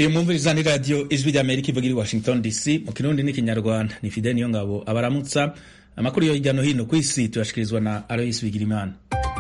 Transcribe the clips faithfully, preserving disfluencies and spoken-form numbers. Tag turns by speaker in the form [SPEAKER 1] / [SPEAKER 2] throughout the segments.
[SPEAKER 1] iyo mwumviriza ni radio ijwi ry'Amerika ivuga iri Washington D C mu kirundi n'ikinyarwanda. Ni Fidel Niyongabo abaramutsa amakuru yo hirya no hino kw'isi tuyashikirizwa na Alois Bigirimana.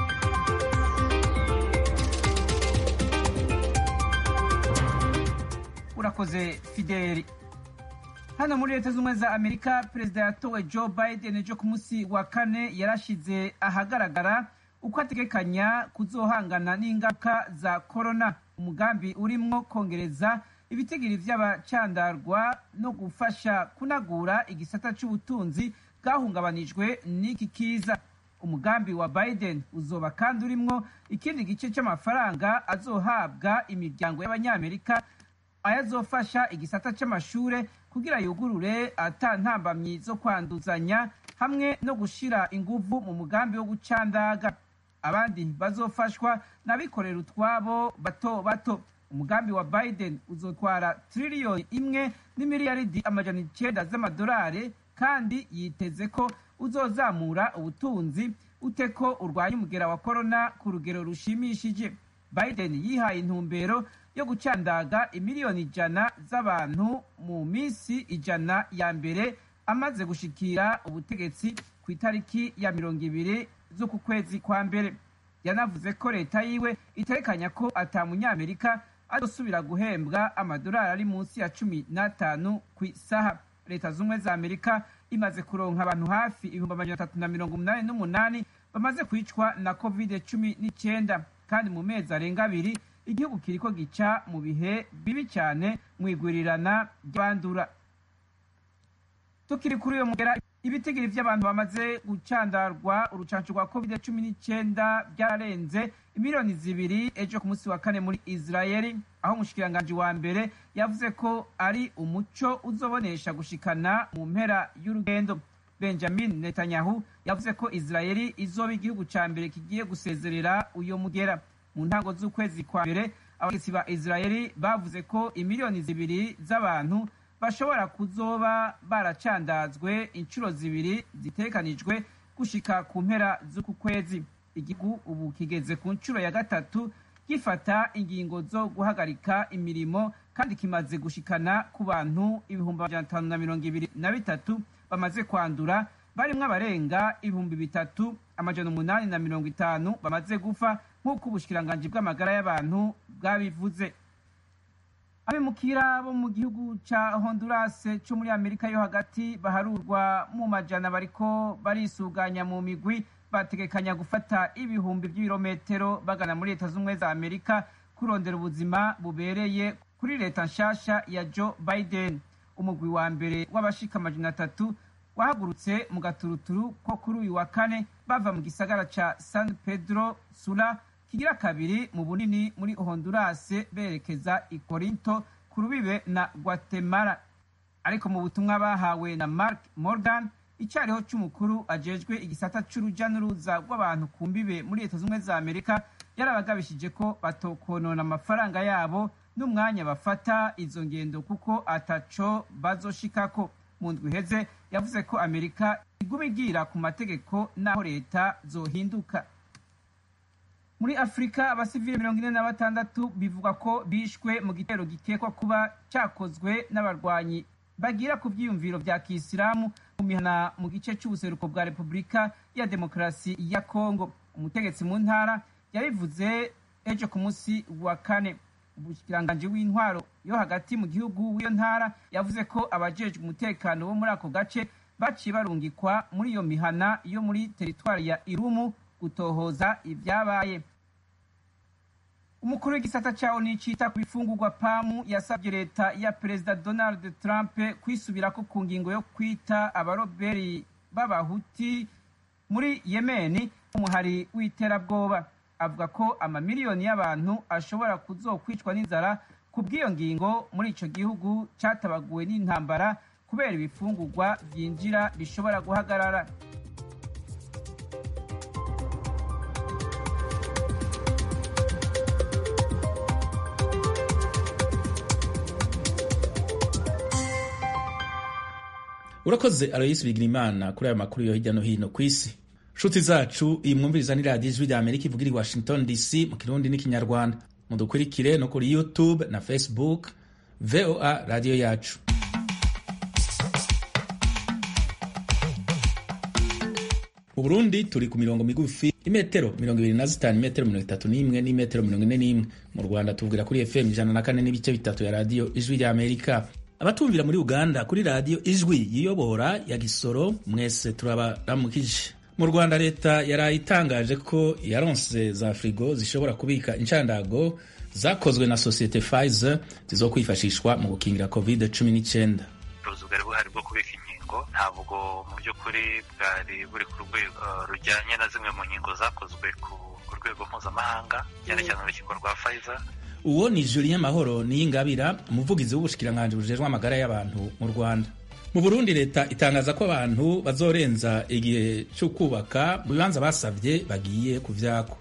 [SPEAKER 2] Urakoze Fidel. Hano muri Leta Zunze za Amerika, Perezida yatowe Joe Biden ejo ku munsi wa kane yarashize ahagaragara uko ategekanya kuzohangana n'ingaruka za corona. Umugambi urimwo kongereza ibitigiri vy'abacandarwa no gufasha kunagura igisata c'ubutunzi bwahungabanijwe n'iki kiza. Umugambi wa Biden uzoba kandi urimwo ikindi gice c'amafaranga azohabwa imiryango y'abanyamerika ayazofasha igisata c'amashure kugira yugurure ata ntambamyi zo kwanduzanya hamwe no gushira inguvu mu mugambi wo gucandaga. Abandi bazofashwa n'abikorera utwabo bato bato. Umugambi wa Biden uzotwara triliyoni imwe n'imiliyaridi amajana icenda z'amadolari kandi yiteze ko uzozamura ubutunzi uteko urwanya umugera wa corona ku rugero rushimishije. Biden yihaye intumbero yo gucandaga imiliyoni ijana z'abantu mu minsi ijana ya mbere amaze gushikira ubutegetsi ku itariki ya mirongo ibiri z'uku kwezi kwa mbere. Yanavuze ko leta yiwe iterekanya ko ata munyamerika azosubira guhembwa amadolari ari munsi ya cumi n'atanu ku isaha. Leta zumwe za Amerika imaze kuronka abantu hafi ibihumbi amajana atatu na mirongo umunani n'umunani bamaze kwicwa na covid cumi n'icenda, kandi mu mezi arenga abiri igihugu kiriko gica mu bihe bibi cyane mu igwirirana ry'abandura. Tukiri kuri uyo mugera, ibitigiri vy'abantu bamaze gucandarwa urucanco rwa covid cumi n'icenda byararenze imiliyoni zibiri ejo ku munsi wa kane muri Israeli, aho umushikiranganji wa mbere yavuze ko ari umuco uzobonesha gushikana mu mpera y'urugendo. Benjamin Netanyahu yavuze ko Israeli izoba igihugu ca mbere kigiye gusezerera uyo mugera. Mu ntango z'ukwezi kwa mbere, abategetsi ba Israeli bavuze ko imiliyoni zibiri z'abantu bashobora kuzoba baracandazwe inshuro zibiri zitekanijwe gushika ku mpera z'uku kwezi. Igihugu ubu kigeze ku nshuro ya gatatu gifata ingingo zo guhagarika imirimo, kandi kimaze gushikana ku bantu ibihumbi amajana atanu na mirongo ibiri na bitatu bamaze kwandura, barimwo abarenga ibihumbi bitatu amajana umunani na mirongo itanu bamaze gufa, nk'uko ubushikiranganji bw'amagara y'abantu bwabivuze. Abimukira bo mu gihugu ca Honduras co muri Amerika yo hagati baharurwa mu majana bariko barisuganya mu migwi, bategekanya gufata ibihumbi by'ibirometero bagana muri Leta Zunze za Amerika kurondera ubuzima bubereye kuri leta nshasha ya Joe Biden. Umugwi wa mbere w'abashika amajana atatu wahagurutse mu gaturuturu ko kuri uyu wa kane bava mu gisagara ca San Pedro Sula kigira kabiri mu bunini muri Honduras berekeza i Corinto ku rubibe na Guatemala. Ariko mu butumwa bahawe na Mark Morgan, icariho c'umukuru ajejwe igisata c'uruja n'uruza rw'abantu ku mbibe muri Leta Zunze za Amerika, yarabagabishije ko batokonona amafaranga yabo n'umwanya bafata izo ngendo kuko ataco bazoshikako. Mu ndwi iheze yavuze ko Amerika iguma igira ku mategeko n'aho leta zohinduka. Muri Afrika, abasivili mirongo ine na batandatu bivugwa ko bishwe mu gitero gikekwa kuba cakozwe n'abarwanyi bagira ku vyiyumviro vya Kisilamu mu mihana mu gice c'ubuseruko bwa Repubulika ya Demokarasi ya Kongo. Umutegetsi mu ntara yabivuze ejo ku munsi wa kane. Ubushikiranganji w'intwaro yo hagati mu gihugu w'iyo ntara yavuze ko abajejwe umutekano bo muri ako gace baciye barungikwa muri iyo mihana yo muri teritwari ya Irumu gutohoza ivyabaye. Umukuru w'igisata ca ONU cita ku bifungurwa PAMU yasabye leta ya Perezida Donald Trump kwisubirako ku ngingo yo kwita abaroberi b'abahuti muri Yemeni umuhari w'iterabwoba. Avuga ko amamiliyoni y'abantu ashobora kuzokwicwa n'inzara ku bw'iyo ngingo muri ico gihugu catabaguwe n'intambara kubera ibifungurwa vyinjira bishobora guhagarara.
[SPEAKER 1] Urakoze Alois Bigirimana kuri aya makuru yo hirya no hino kw'isi. Shuti zacu, iyi mwumviriza ni radio ijwi rya Amerika ivugira i Washington D C mu kirundi n'ikinyarwanda. Mudukurikire no kuri YouTube na Facebook V O A radiyo yacu. Mu Burundi turi ku mirongo migufi imetero mirongo ibiri na zitanu, imetero mirongo itatu n'imwe n'imetero mirongo ine n'imwe. Mu Rwanda tuvugira kuri F M ijana na kane n'ibice bitatu ya radiyo Ijwi rya Amerika. Abatumvira muri Uganda kuri radiyo Ijwi yiyobora ya Gisoro, mwese turabaramukije. Mu Rwanda leta yaraye itangaje ko yaronse za frigo zishobora kubika incandago zakozwe na sosiyete Pfizer zizokwifashishwa mu gukingira covid cumi n'icyenda.
[SPEAKER 3] Ubwari buhari bwo kubika inkingo ntabwo mu by'ukuri bwari buri ku rwego rujyanye na zimwe mu nkingo zakozwe ku rwego mpuzamahanga cyane cyane urukiko rwa Pfizer.
[SPEAKER 1] Uwo ni Julien Mahoro Niyingabira, umuvugizi w'ubushikiranganji bujejwe amagara y'abantu mu Rwanda. Mu Burundi leta itangaza ko abantu bazorenza igihe cyo kubaka mu bibanza basavye bagiye kuvyako.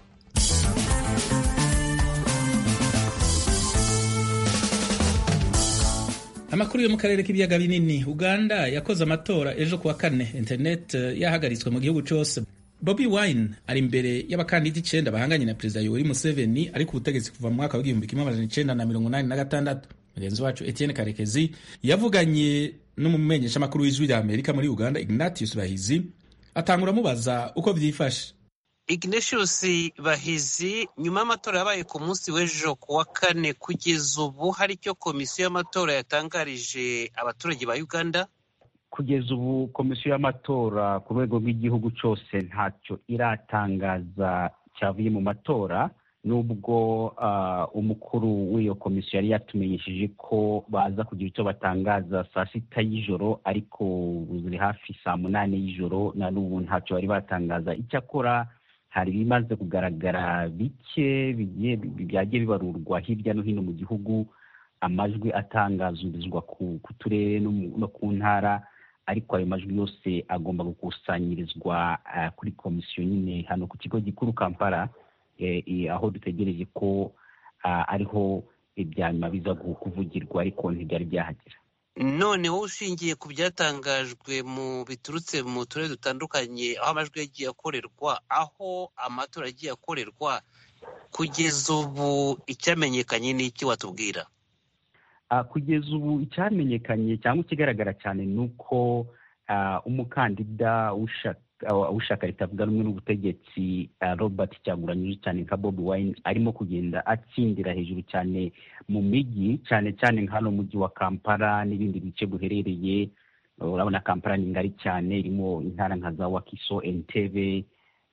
[SPEAKER 1] Amakuru yo mu karere k'ibiyaga binini. Uganda yakoze amatora ejo kuwa kane, internet yahagaritswe mu gihugu cyose. Bobi Wine ari imbere y'abakandida icenda bahanganye na Perezida Yoweri Museveni ari ku butegetsi kuva mu mwaka w'igihumbi kimwe amajana icenda na mirongo inani na gatandatu. Mugenzi wacu Etienne Karekezi yavuganye n'umumenyesha makuru w'Ijwi rya Amerika muri Uganda Ignatius Bahizi, atangura mubaza uko vyifashe.
[SPEAKER 4] Ignatius Bahizi, nyuma y'amatora yabaye ku munsi w'ejo kuwa kane, kugeza ubu hari icyo komisiyo y'amatora yatangarije abaturage ba Uganda?
[SPEAKER 5] Kugeza ubu komisiyo y'amatora ku rwego rw'igihugu cyose ntacyo iratangaza cyavuye mu matora, nubwo uh, umukuru w'iyo komisiyo yari yatumenyesheje ko baza kugira icyo batangaza saa sita y'ijoro, ariko buri hafi saa munani y'ijoro na n'ubu ntacyo bari batangaza. Icyakora hari bimaze kugaragara bike byagiye bibarurwa hirya no hino mu gihugu, amajwi atangazwa ku turere no ku ntara, ariko ayo majwi yose agomba gukusanyirizwa uh, kuri komisiyo nyine hano ku kigo gikuru Kampala, eh, eh, aho dutegereje ko uh, ariho ibyanyuma biza kuvugirwa, ariko ntibyari byahagera.
[SPEAKER 4] None wowe ushingiye ku byatangajwe mu biturutse mu turere dutandukanye aho amajwi yagiye akorerwa, aho amatora yagiye akorerwa, kugeza ubu icyamenyekanye ni iki watubwira?
[SPEAKER 5] Uh, kugeza ubu icyamenyekanye cyangwa ikigaragara cyane nuko uh, umukandida ushaka ritavuga rumwe n'ubutegetsi uh, Robert Kyagulanyi cyane nka Bobi Wine arimo kugenda atsindira hejuru cyane mu migi, cyane cyane nk'ano mujyi wa Kampala n'ibindi bice buherereye. Urabona Kampala ni ngari cyane, irimo intara nka za Wakiso, Entebbe,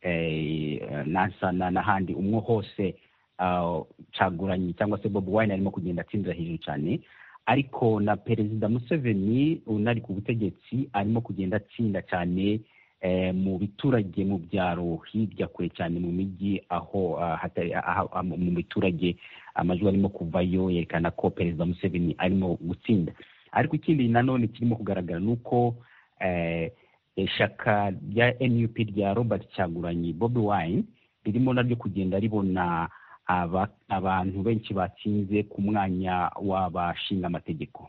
[SPEAKER 5] eh, Nansana n'ahandi. Umwe hose Uh, Kyagulanyi cyangwa se Bobi Wine arimo kugenda atsindira hejuru cyane, ariko na Perezida Museveni unari ku butegetsi arimo kugenda atsinda cyane eh, mu biturage, mu byaro hirya kure cyane mu migi, aho uh, hatari uh, uh, mu biturage amajwi arimo kuvayo yerekana ko Perezida Museveni arimo gutsinda. Ariko ikindi nanone kirimo kugaragara nuko eh, ishaka rya N U P rya Robert Kyagulanyi Bobi Wine ririmo naryo kugenda ribona aba abantu benshi batsinze ku mwanya w'abashinga amategeko.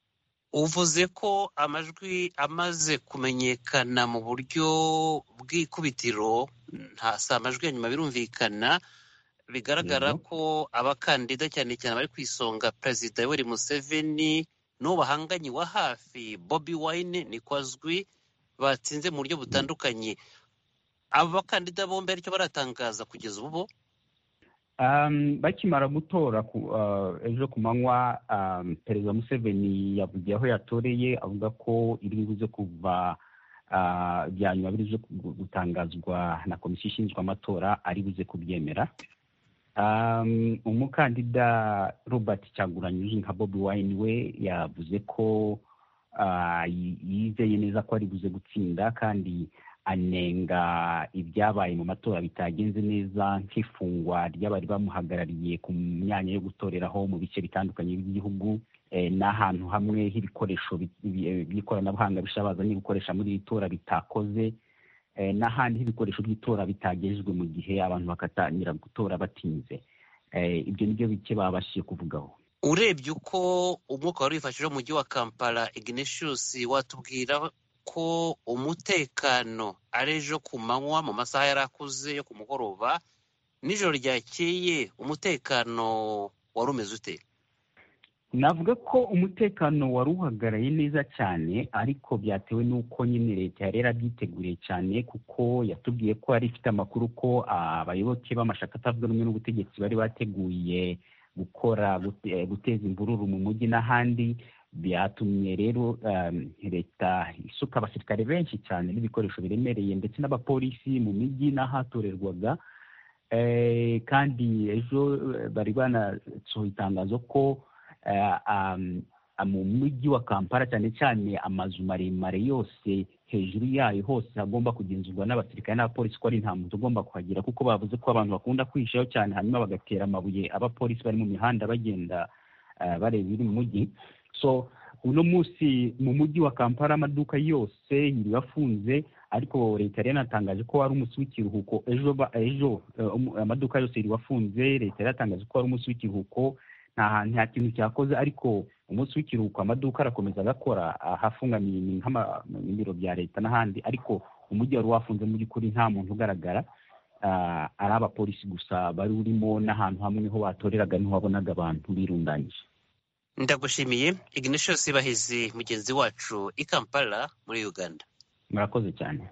[SPEAKER 4] Uvuze ko amajwi amaze kumenyekana mu buryo bw'ikubitiro, nta sa amajwi ya nyuma birumvikana, bigaragara ko abakandida cyane cyane bari kwisonga Perezida Yoweri Museveni n'uwo bahanganye wa hafi Bobi Wine niko azwi, batsinze mu buryo butandukanye. Aba bakandida bombi aricyo baratangaza kugeza ubu?
[SPEAKER 5] Um, bakimara gutora ku, uh, ejo ku manywa, um, Perezida Museveni yavugiye aho yatoreye, avuga ko iri buze kuva uh, byanyuma biri gutangazwa na komisiyo ishinzwe amatora ari buze kubyemera. Um, umukandida Robert Kyagulanyi nka Bobi Wine we yavuze ko uh, yizeye neza ko ari buze gutsinda, kandi anenga ibyabaye mu matora bitagenze neza, nk'ifungwa ry'abari bamuhagarariye ku myanya yo gutoreraho mu bice bitandukanye by'igihugu, eh, n'ahantu hamwe h'ibikoresho by'ikoranabuhanga bishabaza n'ibikoresha muri iri tora bitakoze, eh, n'ahandi h'ibikoresho by'itora bitagejejwe mu gihe abantu bakatangira gutora batinze. Eh, ibyo nibyo bike babashije kuvugaho.
[SPEAKER 4] Urebye uko umwuka wari wifashije mu mujyi wa Kampala, Ignatius, watubwira ko umutekano ari ejo ku manywa mu masaha yarakuze yo ku mugoroba, nijoro ryakeye umutekano wari umeze ute?
[SPEAKER 5] navuga ko umutekano wari uhagaraye neza cyane, ariko byatewe n'uko nyine leta yari yarabyiteguriye cyane, kuko yatubwiye ko yari ifite amakuru ko abayoboke b'amashaka atavuga rumwe n'ubutegetsi bari bateguye gukora guteza imvururu mu mujyi n'ahandi. Byatumye rero leta isuka abasirikare benshi cyane n'ibikoresho biremereye ndetse n'abapolisi mu mijyi n'ahatorerwaga. Kandi ejo bari banasohoye itangazo ko mu mujyi wa Kampala cyane cyane amazu maremare yose hejuru yayo hose agomba kugenzurwa n'abasirikare n'abapolisi, ko ari nta muntu ugomba kuhagera, kuko bavuze ko abantu bakunda kwishaho cyane hanyuma bagatera amabuye abapolisi bari mu mihanda bagenda bareba ibiri mu mujyi. So uno munsi mu mujyi wa Kampala amaduka yose yiri bafunze, ariko leta yari yanatangaje ko ari umunsi w'ikiruhuko ejo. ejo amaduka yose yiri bafunze, leta yari yatangaje ko ari umunsi w'ikiruhuko, nta nta kintu cyakoze, ariko umunsi w'ikiruhuko amaduka arakomeza agakora, hafungamiye nk'ibiro bya leta n'ahandi, ariko umujyi wari wafunze mu by'ukuri nta muntu ugaragara, ari abapolisi gusa bari urimo, n'ahantu hamwe ho batoreraga niho wabonaga abantu birundanyije.
[SPEAKER 4] Ndagushimiye Ignatius Bahizi, mugenzi wacu i Kampala muri Uganda.
[SPEAKER 5] Murakoze cyane.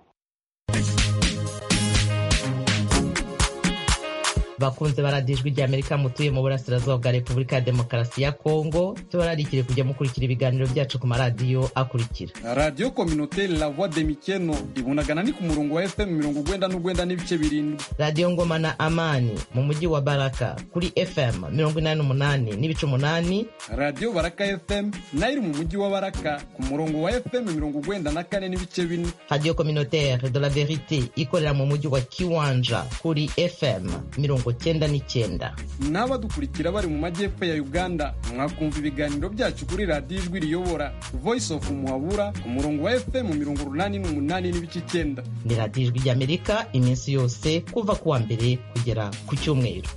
[SPEAKER 6] Bakunze baradijwe rya Amerika mutuye mu burasirazuba bwa Repubulika ya Demokarasi ya Kongo, tubararikire kujya mukurikira ibiganiro byacu ku maradiyo akurikira:
[SPEAKER 7] Radio Communautaire La Voix de Mikeno ibunagana ni ku murongo wa F M mirongo ugwenda n'ugwenda n'ibice birindwi.
[SPEAKER 6] Radio Ngoma na Amani mu mujyi wa Baraka kuri F M mirongo inani n'umunani n'ibice umunani.
[SPEAKER 7] Radio Baraka F M nayo mu mujyi wa Baraka ku murongo wa F M mirongo ugwenda na kane n'ibice bine.
[SPEAKER 6] Radio Communautaire de la Vérité ikorera mu mujyi wa Kiwanja kuri F M mirongo cyenda n'icyenda.
[SPEAKER 7] N'abadukurikira bari mu majyepfo ya Uganda mwakumva ibiganiro byacu kuri Radio Ijwi Riyobora Voice of Muhabura ku murongo wa F M mirongo urunani n'umunani n'ibice icyenda.
[SPEAKER 6] Ni Radio Ijwi ry'Amerika iminsi yose kuva kuwa mbere kugera ku cyumweru.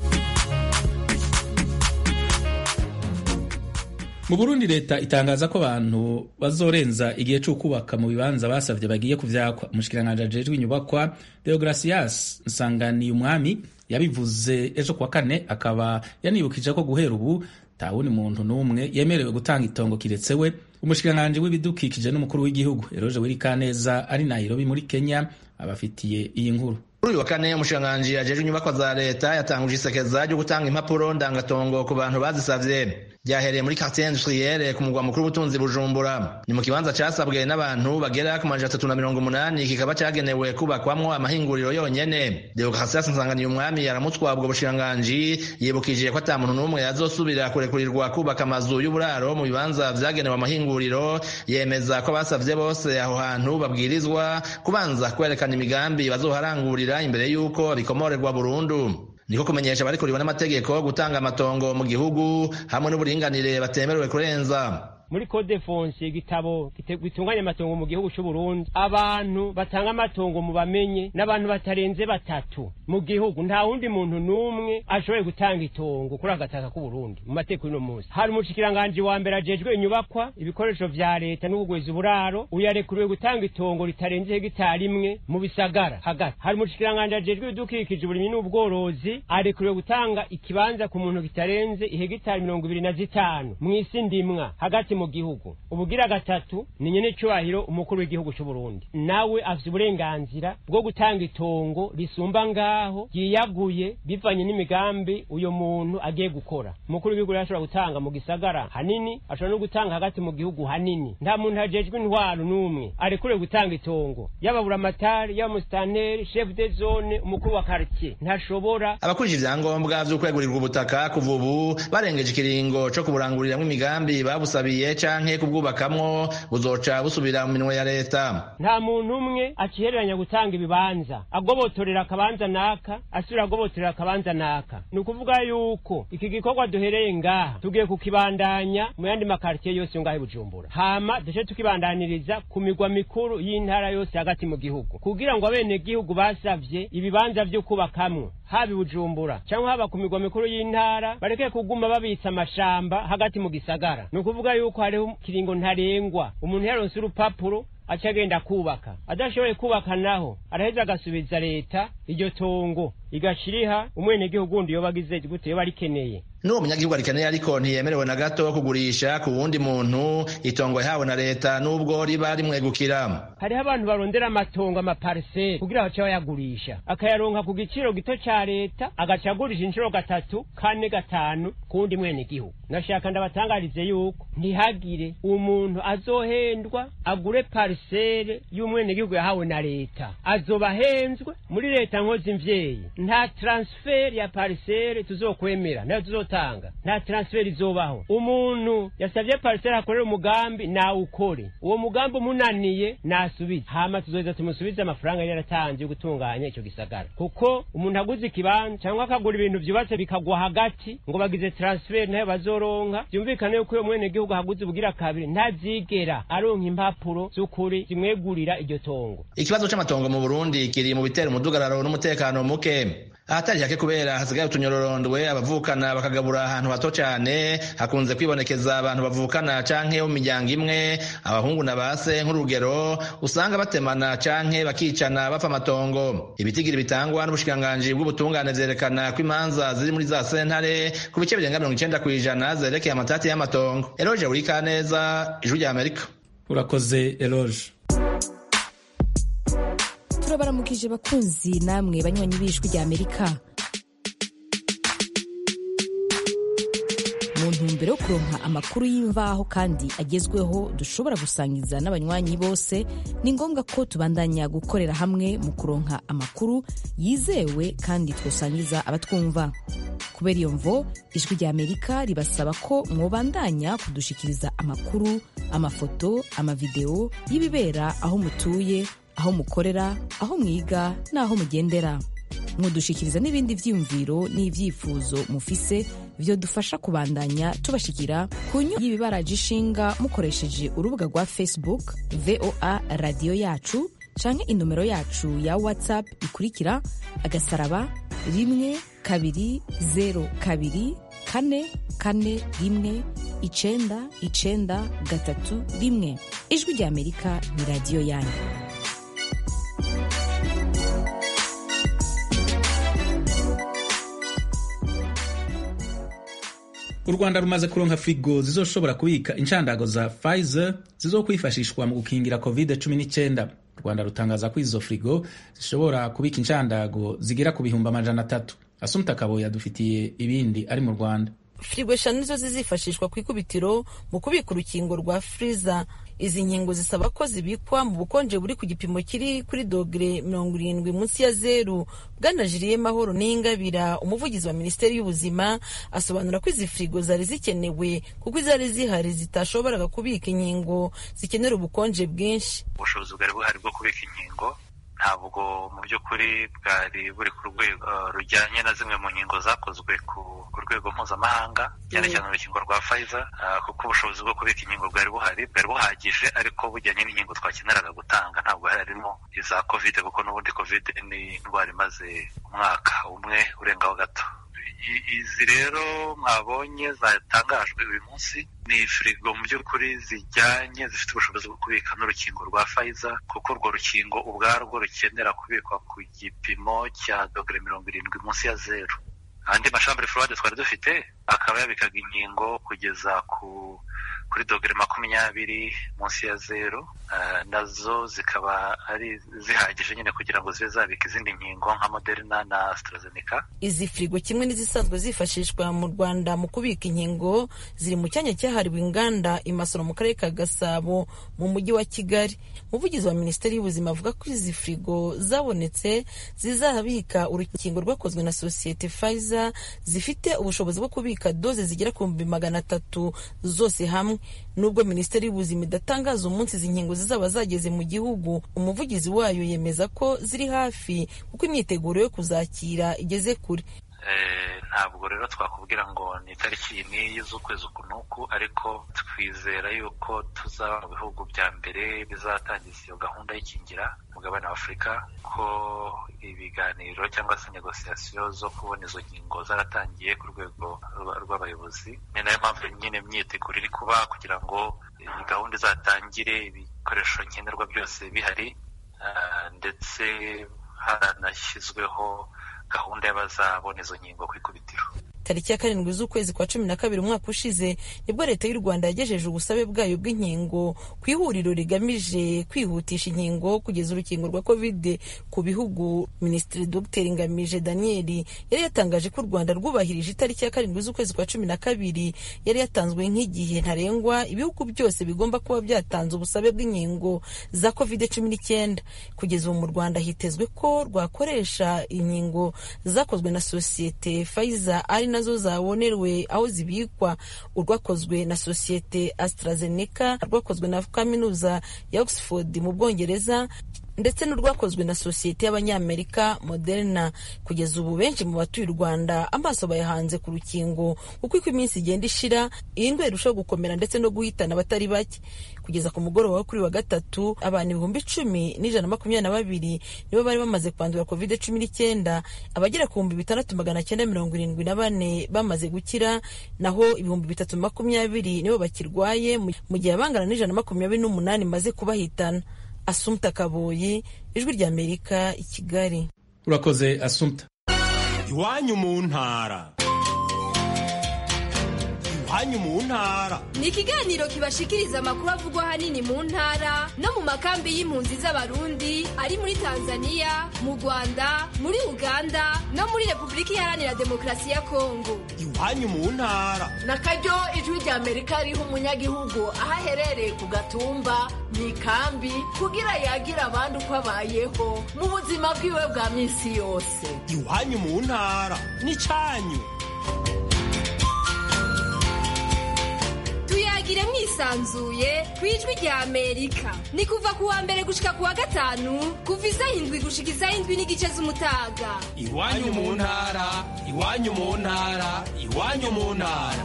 [SPEAKER 1] Mu Burundi leta itangaza ko abantu bazorenza igihe cyo kubaka mu bibanza basavye bagiye kuvyakwa. Umushikiranganje ajejwe inyubakwa Deogracias Nsangani umwami yabivuze ejo kwa kane, akaba yanibukije ko guhera ubu tawuni muntu numwe yemerewe gutanga itongo kiretsewe. Umushikiranganje w'ibidukikije n'umukuru w'igihugu Eroje Wirikaneza ari Nairobi muri Kenya abafitiye iyi nkuru.
[SPEAKER 8] Kuri wa kane umushikiranganje ajejwe inyubakwa za leta yatanguje isekeza ryo gutanga impapuro ndangatongo ku bantu bazisavye. Byahereye muri quartier industrielle ku mugwa mukuru w'ubutunzi Bujumbura. Ni mu kibanza cyasabwe n'abantu bagera ku majana atatu na mirongo umunani, kikaba cyagenewe kubakwamwo amahinguriro yonyene. Deogracias Nsangani umwami yaramutwabwa ubushiranganje yibukije ko ata muntu numwe yazosubira kurekurirwa kubaka amazu y'uburaro mu bibanza vyagenewe amahinguriro. Yemeza ko basavye bose aho hantu babwirizwa kubanza kwerekana imigambi bazoharangurira imbere yuko bikomorerwa burundu. Niko kumenyesha bari kuriwe n'amategeko gutanga amatongo mu gihugu hamwe n'uburinganire batemerewe kurenza.
[SPEAKER 9] Muri code fonse igitabo gitunganya amatongo mu gihugu cy'u Burundi, abantu batanga amatongo mu bamenye n'abantu batarenze batatu mu gihugu, nta wundi muntu numwe ashoboye gutanga itongo kuri agataka ku Burundi mu mateko y'ino munsi. Hari umushikiranganje wa mbere ajejwe inyubakwa ibikoresho vya leta n'ubugweza uburaro, uyarekuriwe gutanga itongo ritarenze hegitari imwe mu bisagara hagati. Hari umushikiranganje ajejwe ibidukikije uburimyi n'ubworozi, arekuriwe gutanga ikibanza ku muntu kitarenze ihegitari mirongo ibiri na zitanu mu isi ndimwa hagati mu gihugu. Ubugira gatatu ni nyene cyubahiro umukuru w'igihugu cy'u Burundi, nawe afite uburenganzira bwo gutanga itongo risumba ngaho yiyaguye bivanye n'imigambi uyo muntu agiye gukora. Umukuru w'igihugu yashobora gutanga mu gisagara hanini, ashobora no gutanga hagati mu gihugu hanini. Nta muntu hajejwe intwaro numwe arekure gutanga itongo, yaba buramatari, yaba mustaneri, chef de zone, umukuru wa quartier ntashobora.
[SPEAKER 8] Abakurije ivyangombwa vyo kwegurirwa ubutaka kuva ubu barengeje ikiringo co kuburanguriramwo imigambi babusabiye canke kubwubakamwo buzoca busubira mu minwe ya leta.
[SPEAKER 9] Nta muntu umwe akihereranya gutanga ibibanza agobotorera akabanza naka asubira agobotorera akabanza naka. Ni ukuvuga yuko iki gikorwa duhereye ngaha tugiye kukibandanya mu yandi makartier yose ngaho Bujumbura, hama dushe tukibandaniriza ku migwa mikuru y'intara yose hagati mu gihugu, kugira ngo abene gihugu basavye ibibanza vyo kubakamwo habi Bujumbura cyangwa haba ku migwa mikuru y'intara bareke kuguma babitsa amashamba hagati mu gisagara. Ni ukuvuga yuko hariho kiringo ntarengwa umuntu yaronse urupapuro acagenda kubaka, adashoboye kubaka naho araheza agasubiza leta iryo tongo igashiriha umwenegihugu wundi yoba agize gute yoba arikeneye.
[SPEAKER 8] N'uwo munyagihugu arikeneye ariko ntiyemerewe na gato kugurisha ku wundi muntu itongo yahawe na leta n'ubwo riba rimwegukira.
[SPEAKER 9] Hariho abantu barondera amatongo amapariseri kugira bace bayagurisha akayaronka ku giciro gito ca leta agaca agurisha inshuro gatatu kane gatanu ku wundi mwenegihugu. Nashaka ndabatangarize yuko ntihagire umuntu azohendwa agure pariseri y'umwenegihugu yahawe na leta, azoba ahenzwe. Muri leta nkozi mvyeyi nta transfer ya pariseri tuzokwemera, nayo tuzotanga, nta transfer izobaho. Umuntu yasavye pariseri akorera umugambi na ukore uwo mugambi umunaniye nasubize, hama tuzoza tumusubize amafaranga yaratanze yo gutunganya ico gisagara. Kuko umuntu aguze ikibanza cyangwa akagura ibintu vyubatse bikagwa hagati ngo bagize transfer nayo bazoronka, byumvikane yuko uyo mwene gihugu haguze ubugira kabiri ntazigera aronka impapuro z'ukuri zimwegurira iryo tongo.
[SPEAKER 8] Ikibazo c'amatongo mu Burundi kiri mu bitera umudugararo n'umutekano muke. Ahatari hake kubera hasigaye utunyororondwe abavukana bakagabura ahantu hato cyane, hakunze kwibonekeza abantu bavukana canke mu miryango imwe, abahungu na base nk'urugero usanga batemana canke bakicana bapfa amatongo. Ibitigiri bitangwa n'ubushikiranganji bw'ubutungane vyerekana ko imanza ziri muri za sentare ku bice birenga mirongo icenda kw'ijana zerekeye amatati y'amatongo. Eloge Burikaneza, Ijwi rya Amerika.
[SPEAKER 1] Urakoze Eloge.
[SPEAKER 10] Turabaramukije bakunzi namwe banywanyi b'Ijwi rya Amerika. Mu ntumbero yo kuronka amakuru y'imvaho kandi agezweho dushobora gusangiza n'abanywanyi bose, ni ngombwa ko tubandanya gukorera hamwe mu kuronka amakuru yizewe kandi twosangiza abatwumva. Kubera iyo mvo, Ijwi rya Amerika ribasaba ko mwobandanya kudushikiriza amakuru, amafoto, amavideo y'ibibera aho mutuye, aho mukorera, aho mwiga n'aho mugendera. Mudushikiriza n'ibindi vyiyumviro n'ivyifuzo mufise vyo dufasha kubandanya tubashikira ku nyungu y'ibibaraje ishinga mukoresheje urubuga rwa Facebook V O A Radio Yacu canke inomero yacu ya WhatsApp ikurikira agasaraba rimwe kabiri zero kabiri kane kane rimwe icenda icenda gatatu rimwe. Ijwi rya Amerika ni radio yanyu.
[SPEAKER 1] U Rwanda rumaze kuronka frigo zizoshobora kubika inshandago za Pfizer zizokwifashishwa mu gukingira covid cumi n'icyenda. U Rwanda rutangaza ko izo frigo zishobora kubika inshandago zigera ku bihumbi amajana atatu. Asumta Kaboya dufitiye ibindi ari mu Rwanda.
[SPEAKER 11] Frigo eshanu nizo zizifashishwa ku ikubitiro mu kubika urukingo rwa Pfizer. Izi nkingo zisaba ko zibikwa mu bukonje buri ku gipimo kiri kuri dogere mirongo irindwi munsi ya zeru. Bwana Julie Mahoro Ningabira, umuvugizi wa Minisiteri y'Ubuzima, asobanura ko izi frigo zari zikenewe kuko izari zihari zitashoboraga kubika inkingo zikenera ubukonje bwinshi.
[SPEAKER 3] Ubushobozi bwari buhari bwo kubika inkingo ntabwo mu by'ukuri bwari buri ku rwego rujyanye na zimwe mu nkingo zakozwe ku rwego mpuzamahanga, cyane cyane urukingo rwa Pfizer, kuko ubushobozi bwo kubika inkingo bwari buhari bwari buhagije, ariko bujyanye n'inkingo twakeneraga gutanga ntabwo harimo iza covid, kuko n'ubundi covid ni indwara imaze umwaka umwe urengaho gato. Izi rero mwabonye zatangajwe uyu munsi ni frigo mu by'ukuri zijyanye zifite ubushobozi bwo kubika n'urukingo rwa Pfizer, kuko urwo rukingo ubwarwo rukenera kubikwa ku gipimo cya dogere mirongo irindwi munsi ya zeru. Andi mashambure froide twari dufite akaba yabikaga inkingo kugeza ku kuri dogere makumyabiri munsi ya zeru, uh, nazo zikaba ari zihagije nyine kugira ngo zibe zabika izindi nkingo nka Moderna na AstraZeneca.
[SPEAKER 11] Izi frigo kimwe n'izisanzwe zifashishwa mu Rwanda mu kubika inkingo ziri mu cyanya cyahariwe inganda i Masoro mu karere ka Gasabo mu mujyi wa Kigali. Umuvugizi wa Minisiteri y'Ubuzima avuga ko izi frigo zabonetse zizabika urukingo rwakozwe na sosiyete Pfizer, zifite ubushobozi bwo kubika doze zigera ku bihumbi magana atatu zose hamwe. Nubwo Minisiteri y'Ubuzima idatangaza umunsi izi nkingo zizaba zageze mu gihugu, umuvugizi wayo yemeza ko ziri hafi kuko imyiteguro yo kuzakira igeze kure.
[SPEAKER 3] Ntabwo rero twakubwira ngo ni itariki iyi z'ukwezi uku n'uku, ariko twizera yuko tuzaba mu bihugu bya mbere bizatangiza iyo gahunda y'ikingira mugabane wa Afurika, ko ibiganiro cyangwa se negosiyasiyo zo kubona izo nkingo zaratangiye ku rwego rw'abayobozi. Ni nayo mpamvu nyine imyiteguro iri kuba kugira ngo iyi gahunda izatangire, ibikoresho nkenerwa byose bihari, ndetse haranashyizweho gahunda y'abazabona izo nkingo ku ikubitiro.
[SPEAKER 11] Tariki ya karindwi z'ukwezi kwa cumi na kabiri umwaka ushize nibwo leta y'u Rwanda yagejeje ubusabe bwayo bw'inkingo ku ihuriro rigamije kwihutisha inkingo kugeza urukingo rwa covid ku bihugu. Minisitiri Dr Ngamije Daniel yari yatangaje ko u Rwanda rwubahirije itariki ya karindwi z'ukwezi kwa cumi na kabiri yari yatanzwe nk'igihe ntarengwa ibihugu byose bigomba kuba byatanze ubusabe bw'inkingo za covid cumi n'icyenda. Kugeza ubu mu Rwanda hitezwe ko rwakoresha inkingo zakozwe na sosiyete Pfizer ari nazo zabonerwe aho zibikwa, urwakozwe na sosiyete AstraZeneca, rwakozwe na kaminuza ya Oxford mu Bwongereza ndetse n'urwakozwe na sosiyete y'Abanyamerika Moderna. Kugeza ubu benshi mu batuye u Rwanda amaso bayahanze ku rukingo kuko uko iminsi igenda ishira iyi ndwara irushaho gukomera ndetse no guhitana abatari bake. Kugeza ku mugoroba wo kuri wa gatatu abantu ibihumbi icumi n'ijana makumyabiri na babiri nibo bari bamaze kwandura covid cumi n'icyenda, abagera ku bihumbi bitandatu magana cyenda mirongo irindwi na bane bamaze gukira, naho ibihumbi bitatu makumyabiri nibo bakirwaye mu gihe abangana n'ijana makumyabiri n'umunani maze kubahitana. Assumpta Kaboyi, Ijwi ry'Amerika, i Kigali.
[SPEAKER 1] Urakoze Assumpta.
[SPEAKER 12] Iwanyu mu ntara. Iwanyu mu ntara
[SPEAKER 13] ni ikiganiro kibashikiriza amakuru avugwa hanini mu ntara no mu makambi y'impunzi z'abarundi ari muri Tanzania, mu Rwanda, muri Uganda no muri Repubulika Iharanira Demokarasi ya Kongo.
[SPEAKER 12] Iwanyu mu ntara
[SPEAKER 14] nakaryo Ijwi ry'Amerika riha umunyagihugu aho aherereye ku gatumba mu ikambi kugira yagira abandi uko abayeho mu buzima bwiwe bwa minsi yose.
[SPEAKER 12] Iwanyu mu ntara ni cyanyu.
[SPEAKER 13] Tuyagire mwisanzuye ku Ijwi ry'Amerika. Ni kuva ku wa mbere gushika ku wa gatanu kuva isaha indwi gushika isaha indwi n'igice z'umutaga.
[SPEAKER 12] Iwanyu mu ntara, iwanyu mu ntara, iwanyu mu ntara.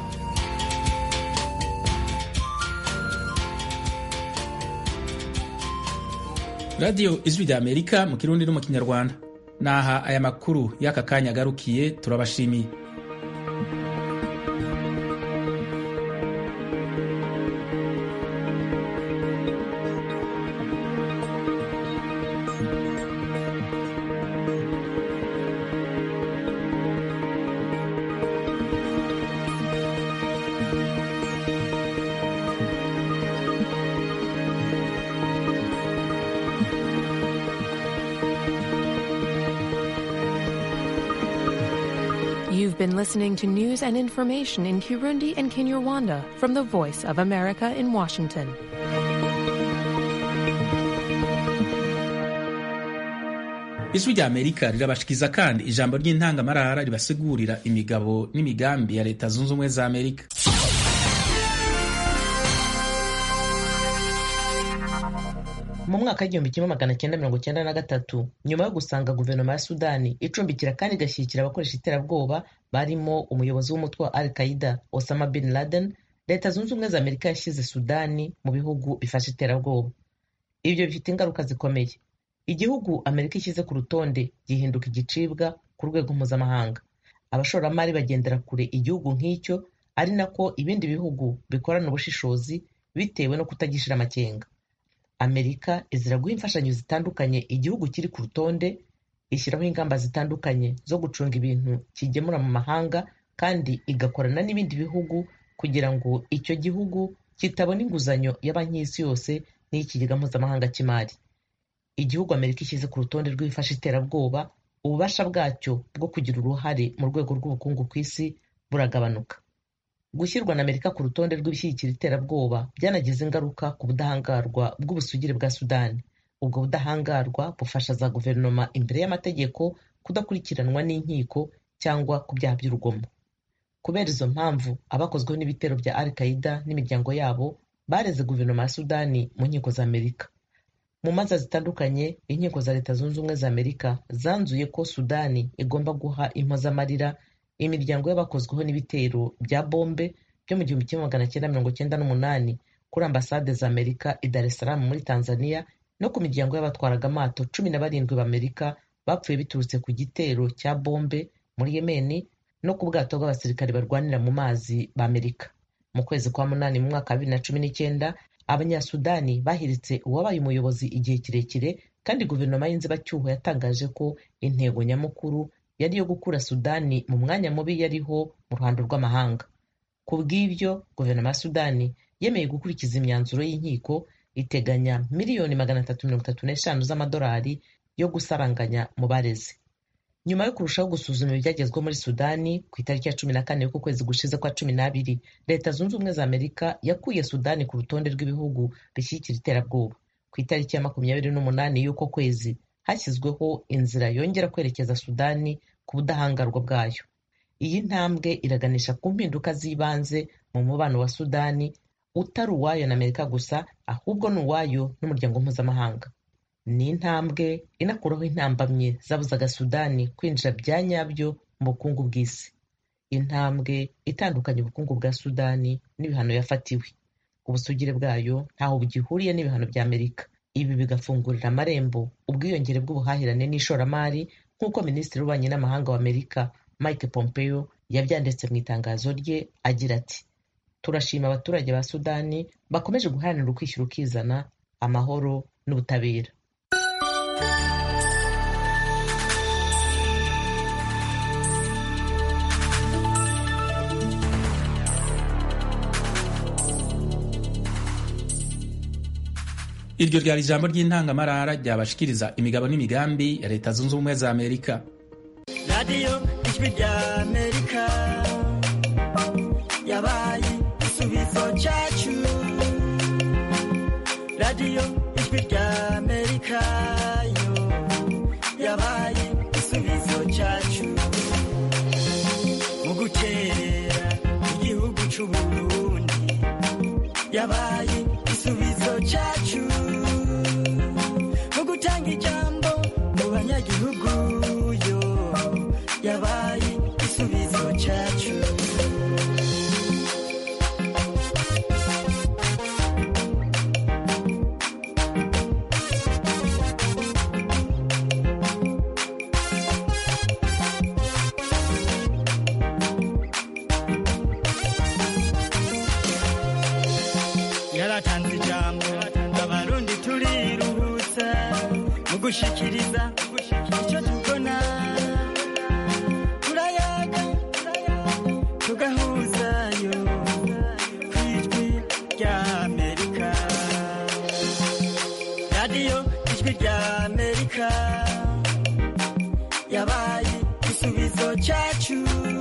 [SPEAKER 1] Radio Ijwi ry'Amerika mu Kirundi no mu Kinyarwanda. Naha aya makuru y'aka kanya garukiye, turabashimiye.
[SPEAKER 15] You've been listening to news and information in Kirundi and Kinyarwanda from the Voice of America in Washington.
[SPEAKER 1] Ijwi ry'Amerika rirabashikiza kandi ijambo ry'intangamarara ribasigurira imigabo n'imigambi ya Leta Zunze Ubumwe za Amerika.
[SPEAKER 6] Mu mwaka w'igihumbi kimwe magana cyenda mirongo cyenda na gatatu, nyuma yo gusanga guverinoma ya Sudani icumbikira kandi igashyigikira abakoresha iterabwoba barimo umuyobozi w'umutwe wa Al-Qaeda Osama Bin Laden, Leta Zunze Ubumwe za Amerika yashyize Sudani mu bihugu bifasha iterabwoba. Ibyo bifite ingaruka zikomeye. Igihugu Amerika ishyize ku rutonde gihinduka igicibwa ku rwego mpuzamahanga. Abashoramari bagendera kure igihugu nk'icyo, ari nako ibindi bihugu bikorana ubushishozi bitewe no kutagishira amakenga. Amerika izira guha imfashanyo zitandukanye igihugu kiri ku rutonde, ishyiraho ingamba zitandukanye zo gucunga ibintu kigemura mu mahanga, kandi igakorana n'ibindi bihugu kugira ngo icyo gihugu kitabona inguzanyo ya banki y'isi yose n'ikigega mpuzamahanga cy'imari. Igihugu Amerika ishyize ku rutonde rw'ibifasha iterabwoba, ububasha bwacyo bwo kugira uruhare mu rwego rw'ubukungu ku isi buragabanuka. Gushyirwa na Amerika ku rutonde rw'ibishyigikira iterabwoba byanagize ingaruka ku budahangarwa bw'ubusugire bwa Sudani. Ubwo budahangarwa bufasha za guverinoma imbere y'amategeko kudakurikiranwa n'inkiko cyangwa ku byaha by'urugomo. Kubera izo mpamvu, abakozweho n'ibitero bya Al-Qaeda n'imiryango yabo bareze guverinoma ya Sudani mu nkiko za Amerika. Mu manza zitandukanye, inkiko za Leta Zunze Ubumwe za Amerika zanzuye ko Sudani igomba guha impozamarira imiryango y'abakozweho n'ibitero bya bombe byo mu gihumbi kimwe magana cyenda mirongo cyenda n'umunani kuri ambasade za Amerika i Dar es Salaam muri Tanzania, no ku miryango y'abatwaraga amato cumi na barindwi b'Amerika bapfuye biturutse ku gitero cya bombe muri Yemeni, no ku bwato bw'abasirikare barwanira mu mazi b'Amerika. Mu kwezi kwa munani mu mwaka wa bibiri na cumi n'icyenda, Abanyasudani bahiritse uwabaye umuyobozi igihe kirekire, kandi guverinoma y'inzibacyuho yatangaje ko intego nyamukuru yari iyo gukura sudani mu mwanya mubi yariho mu ruhando rw'amahanga. Ku bw'ibyo guverinoma ya sudani yemeye gukurikiza imyanzuro y'inkiko iteganya miliyoni magana atatu mirongo itatu n'eshanu z'amadolari yo gusaranganya mu barezi. Nyuma yo kurushaho gusuzuma ibyagezweho muri sudani, ku itariki ya cumi na kane y'uku kwezi gushize kwa cumi n'abiri, leta zunze ubumwe za amerika yakuye sudani ku rutonde rw'ibihugu bishyigikira iterabwoba. Ku itariki ya makumyabiri n'umunani y'uko kwezi hashyizweho inzira yongera kwerekeza sudani ku budahangarwa bwayo. Iyi ntambwe iraganisha ku mpinduka z'ibanze mu mubano wa sudani, utari uwayo na amerika gusa, ahubwo ni uwayo n'umuryango mpuzamahanga. Ni intambwe inakuraho intambamye zabuzaga sudani kwinjira bya nyabyo mu bukungu bw'isi. Intambwe itandukanye ubukungu bwa sudani n'ibihano yafatiwe. Ubusugire bwayo ntaho bugihuriye n'ibihano bya amerika. Ibi bigafungurira amarembo ubwiyongere bw'ubuhahirane n'ishoramari, nk'uko minisitiri w'ububanyi n'amahanga wa amerika Mike Pompeo yabyanditse mu itangazo rye agira ati: turashima abaturage ba sudani bakomeje guharanira ukwishyira ukizana, amahoro n'ubutabera.
[SPEAKER 1] Iryo ryari ijambo ry'intangamarara ryabashikiriza imigabo n'imigambi ya leta zunze ubumwe za Amerika.
[SPEAKER 16] Radio Ijwi rya Amerika yabaye igisubizo cyacu. Radio Ijwi rya Amerika yo yabaye igisubizo cyacu mu guterera igihugu cy'u Burundi. Yabaye igisubizo cyacu mu gutanga ijambo mu banyagihugu yo yabaye igisubizo cyacu. Yaratanze ijambo abarundi turiruhutsa mu gushikiriza icyo tubona. Turayaga tugahuzayo ku Ijwi rya Amerika. Radio Ijwi rya Amerika yabaye igisubizo cyacu.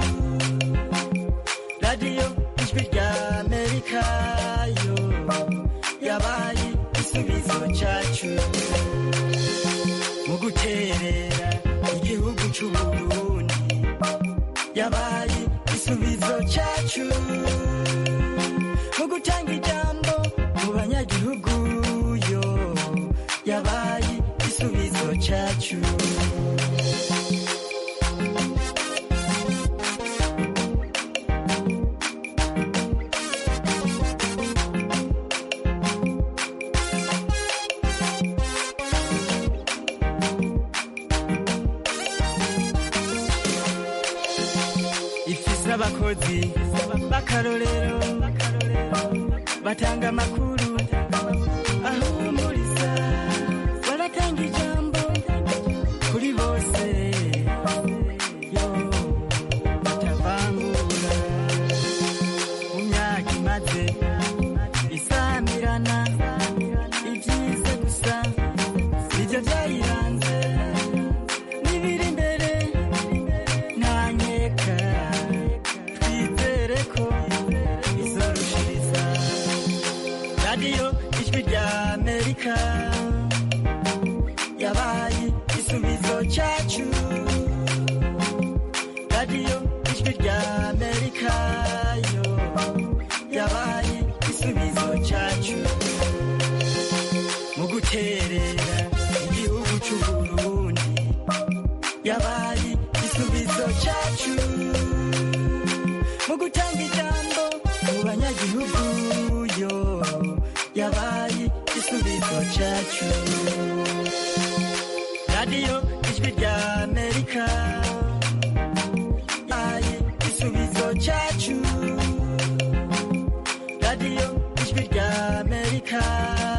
[SPEAKER 16] Radio Ijwi rya Amerika yo yabaye igisubizo cyacu mu guterera igihugu cy'u Burundi. Yabaye igisubizo cyacu mu gutanga ijambo mu banyagihugu yo yabaye igisubizo cyacu. Abakozi b'akarorero batanga amakuru ahumuriza, baratanga ijambo kuri bose yo batavangura. Mu myaka imaze isamirana, ibyiza gusa nibyo byayiranze. N'ibiri imbere nta nkeka, Radio Ijwi rya Amerika yabaye igisubizo cyacu. Radio Ijwi rya Amerika yo yabaye igisubizo cyacu mu guterera igihugu cy'u Burundi. Yabaye igisubizo cyacu mu gutanga ijambo mu banyagihugu yo yabaye igisubizo cyacu. Radio Ijwi rya Amerika yabaye igisubizo cyacu. Radio Ijwi rya Amerika